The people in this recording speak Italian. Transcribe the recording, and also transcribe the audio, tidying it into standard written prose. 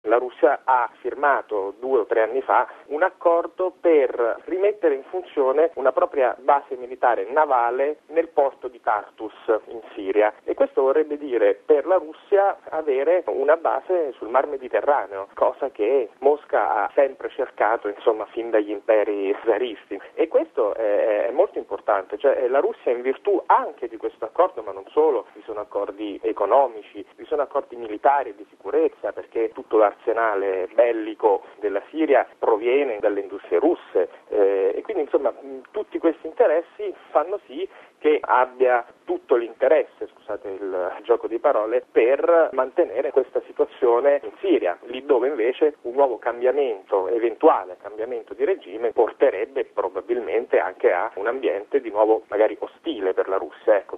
la Russia ha firmato 2 o 3 anni fa un accordo per rimettere in funzione una propria base militare navale nel porto di Tartus in Siria, e questo vorrebbe dire per la Russia avere una base sul Mar Mediterraneo, cosa che Mosca ha sempre cercato, fin dagli imperi zaristi, e questo è molto importante. Cioè la Russia, in virtù anche di questo accordo, ma non solo, vi sono accordi economici, vi sono accordi militari di sicurezza, perché tutto l'arsenale bellico della Siria proviene dalle industrie russe, e quindi tutti questi interessi fanno sì che abbia tutto l'interesse, scusate il gioco di parole, per mantenere questa situazione in Siria, lì dove invece un nuovo eventuale cambiamento di regime porterebbe probabilmente anche a un ambiente di nuovo magari ostile per la Russia. Ecco,